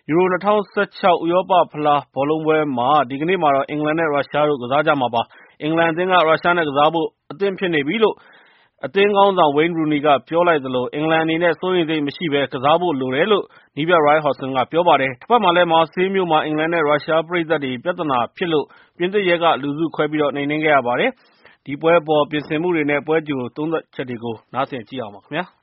ယူရို2016 ဥရောပဖလားဘောလုံးပွဲမှာဒီကနေ့မှာတော့အင်္ဂလန်နဲ့ရုရှားတို့ကစားကြမှာပါ။အင်္ဂလန်အသင်းကရုရှားနဲ့ကစားဖို့အသင့်ဖြစ်နေပြီလို့အသင်းခေါင်းဆောင် Wayne Rooney ကပြောလိုက်သလိုအင်္ဂလန်အနေနဲ့စိုးရိမ်စိတ်မရှိဘဲကစားဖို့လိုတယ်လို့နည်းပြ Roy Hodgson ကပြောပါတယ်။တစ်ဖက်မှာလည်းမာဆေးမြို့မှာအင်္ဂလန်နဲ့ရုရှားပရိသတ်တွေပြဿနာဖြစ်လို့ပြင်သစ်ရဲကလူစုခွဲပြီးနှိမ်နင်းခဲ့ရပါတယ်။ဒီပွဲအပေါ်ပြင်ဆင်မှုတွေနဲ့ပွဲကြိုသုံးသပ်ချက်တွေကိုနားဆင်ကြည့်အောင်ပါခင်ဗျာ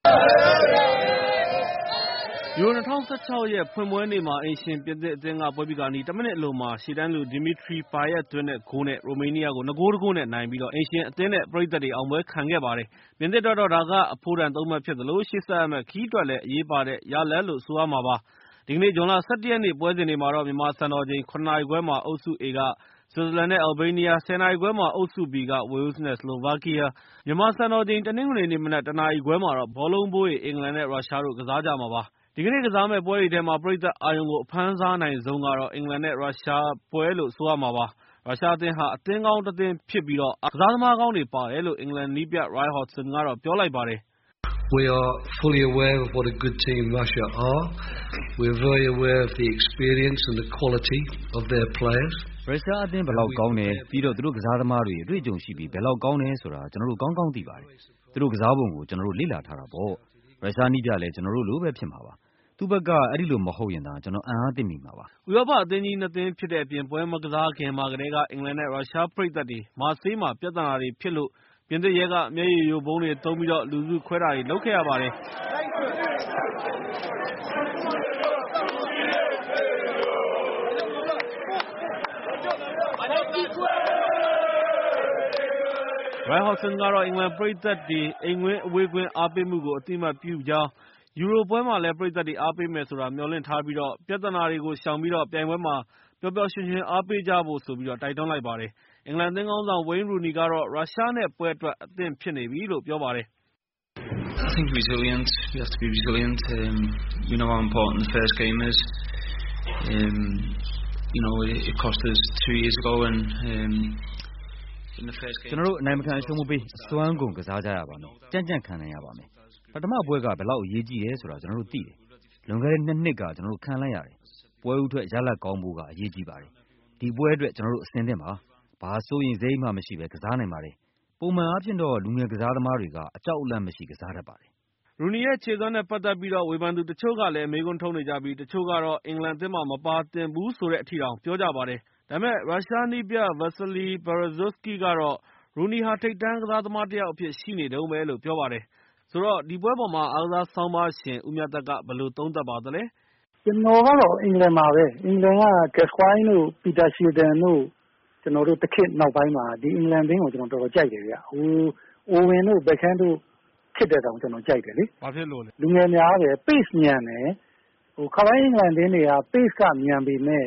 ။ယူရို2016ရဲ့ဖွင့်ပွဲနေ့မှာအိမ်ရှင်ပြင်သစ်အသင်းကပွဲပြီးကာနီး1မိနစ်အလိုမှာရှေ့တန်းလူ Dimitri Payet သွင်းတဲ့ဂိုးနဲ့ရိုမေးနီးယားကို2 ဂိုး 1 ဂိုးနဲ့နိုင်ပြီးအိမ်ရှင်အသင်းနဲ့ပရိသတ်တွေအောင်ပွဲခံခဲ့ပါတယ်။ပြင်သစ်အတွက်တော့ဒါကအဖိုးတန်3 မှတ်ဖြစ်သလိုရှေ့ဆက်ရမယ့်ခရီးအတွက်လည်းအရေးပါတဲ့ရလဒ်လို့ဆိုရမှာပါ။ဒီကနေ့ဇွန်လ 17 ရက်နေ့ပွဲစဉ်တွေမှာတော့မြန်မာစံတော်ချိန် 7 နာရီခွဲမှာအုပ်စု A ကဆွစ်ဇာလန်နဲ့အယ်ဘေးနီးယား 10 နာရီခွဲမှာအုပ်စု B ကဝေးလ်နဲ့ဆလိုဗားကီးယားမြန်မာစံတော်ချိန်တနင်္ဂနွေနေ့မနက် 1 နာရီခွဲမှာတော့ဘောလုံးဘိုးတွေအင်္ဂလန်နဲ့ရုရှားတို့ကစားကြမှာပါ။ဒီကနေ့ကစားမယ့်ပွဲတွေထဲမှာပရိသတ်အာရုံကိုအဖမ်းစားနိုင်ဆုံးကတော့အင်္ဂလန်နဲ့ရုရှားပွဲလို့ဆိုရမှာပါ။ရုရှားအသင်းဟာအသင်းကောင်းတစ်သင်းဖြစ်ပြီးကစားသမားကောင်းတွေပါတယ်လို့အင်္ဂလန်နည်းပြ Roy Hodgson ကတော့ပြောလိုက်ပါတယ်။ We are fully aware of what a good team Russia are. We are very aware of the experience and the quality of their players. ရုရှားအသင်းဘယ်လောက်ကောင်းတယ်ပြီးတော့သူတို့ကစားသမားတွေအတွေ့အကြုံရှိပြီးဘယ်လောက်ကောင်းတယ်ဆိုတာကျွန်တော်တို့ကောင်းကောင်းသိပါတယ်။သူတို့ကစားပုံကိုကျွန်တော်တို့လေ့လာထားတာပေါ့။ရုရှားနည်းပြလည်းကျွန်တော်တို့လိုပဲဖြစ်မှာပါ။သူ့ဘက်ကအဲ့ဒီလိုမဟုတ်ရင်သာကျွန်တော်အံ့အားသင့်မိမှာပါ။ဥရောပအသင်းကြီး2 သင်းဖြစ်တဲ့အပြင်ပွဲမကစားခင်မှာကတည်းကအင်္ဂလန်နဲ့ရုရှားပရိသတ်တွေမာဆေးမှာပြဿနာတွေဖြစ်လို့ပြင်သစ်ရဲကမျက်ရည်ယိုဗုံးတွေသုံးပြီးလူစုခွဲတာတွေလုပ်ခဲ့ရပါတယ်။ Roy Hodgson ကတော့အင်္ဂလန်ပရိသတ်တွေအိမ်ကွင်းအဝေးကွင်းအားပေးမှုကိုအသိအမှတ်ပြုကြောင်းယူရိုပွဲမှာလည်းပရိသတ်တွေအားပေးမယ်ဆိုတာမျှော်လင့်ထားပြီးပြဿနာတွေကိုရှောင်ပြီးပြိုင်ပွဲမှာပျော်ပျော်ရွှင်ရွှင်အားပေးကြဖို့တိုက်တွန်းလိုက်ပါတယ်။အင်္ဂလန်အသင်းခေါင်းဆောင် Wayne Rooney ကတော့ရုရှားနဲ့ပွဲအတွက်အသင့်ဖြစ်နေပြီလို့ပြောပါတယ်။ I think resilient. We have to be resilient. We know how important the first game is. It cost us 2 years ago and ကျွန်တော်တို့အနိုင်မခံအရှုံးမပေးအစွမ်းကုန်ကစားကြရပါမယ်။ကြံ့ကြံ့ခံနိုင်ရပါမယ်။ပထမပွဲကဘယ်လောက်အရေးကြီးတယ်ဆိုတာကျွန်တော်တို့သိတယ်။လွန်ခဲ့တဲ့2 နှစ်ကကျွန်တော်တို့ခံလိုက်ရတယ်။ပွဲဦးထွက်ရလဒ်ကောင်းဖို့ကအရေးကြီးပါတယ်။ဒီပွဲအတွက်ကျွန်တော်တို့အဆင်သင့်ပါ။ဘာစိုးရင်စိတ်မှမရှိပဲကစားနိုင်ပါတယ်။ပုံမှန်အားဖြင့်တော့လူငယ်ကစားသမားတွေကအကြောက်အလန့်မရှိကစားတတ်ပါတယ်။ Rooney ရဲ့ခြေစွမ်းနဲ့ပတ်သက်ပြီးဝေဖန်သူတချို့ကလည်းမေးခွန်းထုတ်နေကြပြီးတချို့ကတော့အင်္ဂလန်အသင်းမှာမပါသင့်ဘူးဆိုတဲ့အထိတောင်ပြောကြပါတယ်။ဒါပေမဲ့ရုရှားနည်းပြ Vasily Berezovsky ကတော့ Rooney ဟာထိပ်တန်းကစားသမားတစ်ယောက်အဖြစ်ရှိနေတုန်းပဲလို့ပြောပါတယ်။ဆိုတော့ဒီပွဲပေါ်မှာအားကစားဆောင်းပါးရှင်ဦးမြတ်သက်ကဘယ်လိုသုံးသပ်ပါသလဲ။ကျွန်တော်ကတော့အင်္ဂလန်ပါပဲ။အင်္ဂလန်က Gascoigne တို့ Peter Shilton တို့ကျွန်တော်တို့တစ်ခေတ်နောက်ပိုင်းမှာဒီအင်္ဂလန်အသင်းကိုကျွန်တော်တော်တော်ကြိုက်တယ်ဗျ။Owen တို့ Beckham တို့ခေတ်တဲ့တောင်ကျွန်တော်ကြိုက်တယ်လေ။ဘာဖြစ်လို့လဲ။လူငယ်များတယ် pace မြန်တယ်။ခါတိုင်းအင်္ဂလန်အသင်းတွေက pace ကမြန်ပေမဲ့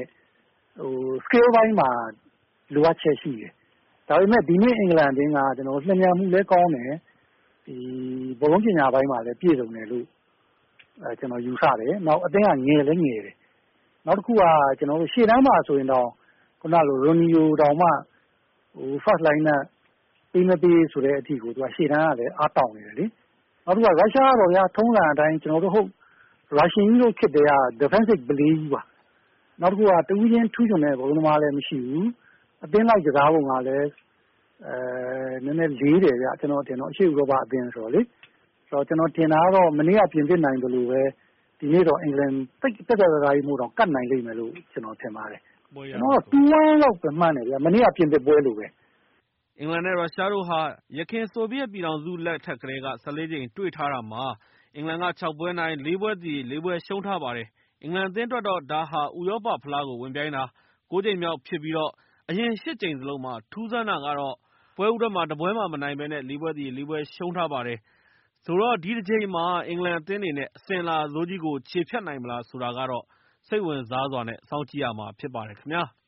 skill ပိုင်းမှာလိုအပ်ချက်ရှိတယ်။ဒါပေမဲ့ဒီနေ့အင်္ဂလန်အသင်းကကျွန်တော်လျှင်မြန်မှုလည်းကောင်းတယ်။ဒီဘောလုံးပညာပိုင်းမှာလည်းပြည့်စုံတယ်လို့ကျွန်တော်ယူဆတယ်။နောက်အသင်းကငယ်လည်းငယ်တယ်။နောက်တစ်ခုကကျွန်တော်တို့ရှေ့တန်းမှာဆိုရင်တော့ခုနလို Ronaldo တောင်မှfirst line နဲ့ပေးမပေးဆိုတဲ့အထိကိုသူကရှေ့တန်းကလည်းအားတောင့်နေတယ်လေ။နောက်တစ်ခုကရုရှားကတော့ထုံးစံအတိုင်းကျွန်တော်တို့ရုရှားကြီးတို့ခေတ်တည်းက defensive ပလေးကြီးပါ။နောက်တစ်ခုကတဦးချင်းထူးချွန်တဲ့ဘောလုံးသမားလည်းမရှိဘူး။အသင်းလိုက်ကစားပုံကလည်းနည်းနည်းလေးတယ်ဗျကျွန်တော်ထင်တော့အရှေ့ဥရောပအသင်းဆိုတော့လေဆိုတော့ကျွန်တော်ထင်တာကတော့မနေ့ကပြင်သစ်နိုင်တယ်လို့ပဲဒီနေ့တော့အင်္ဂလန်တက်ကြီးမှုတော့ကတ်နိုင်လိမ့်မယ်လို့ကျွန်တော်ထင်ပါတယ်ကျွန်တော်2-1လောက်ပဲမှန်းတယ်ဗျမနေ့ကပြင်သစ်ပွဲလို့ပဲအင်္ဂလန်နဲ့ရုရှားတို့ဟာယခင်ဆိုဗီယက်ပြည်ထောင်စုလက်ထက်ကတည်းက14 ကြိမ်တွေ့ထားတာမှာအင်္ဂလန်က6 ပွဲနိုင်4 ပွဲသီ4 ပွဲရှုံးထားပါတယ်အင်္ဂလန်အသင်းအတွက်တော့ဒါဟာဥရောပဖလားကိုဝင်ပြိုင်းတာ9 ကြိမ်မြောက်ဖြစ်ပြီးအရင်8 ကြိမ်စလုံးမှာထူးဆန်းတာကတော့ပွဲဦးထွက်မှာ1 ပွဲမှမနိုင်ဘဲနဲ့4 ပွဲသီ4 ပွဲရှုံးထားပါတယ်။ဆိုတော့ဒီတစ်ချိန်မှာအင်္ဂလန်အသင်းအနေနဲ့အစဉ်အလာဆိုးကြီးကိုခြေဖျက်နိုင်မလားဆိုတာကတော့စိတ်ဝင်စားစွာနဲ့စောင့်ကြည့်ရမှာဖြစ်ပါတယ်ခင်ဗျာ။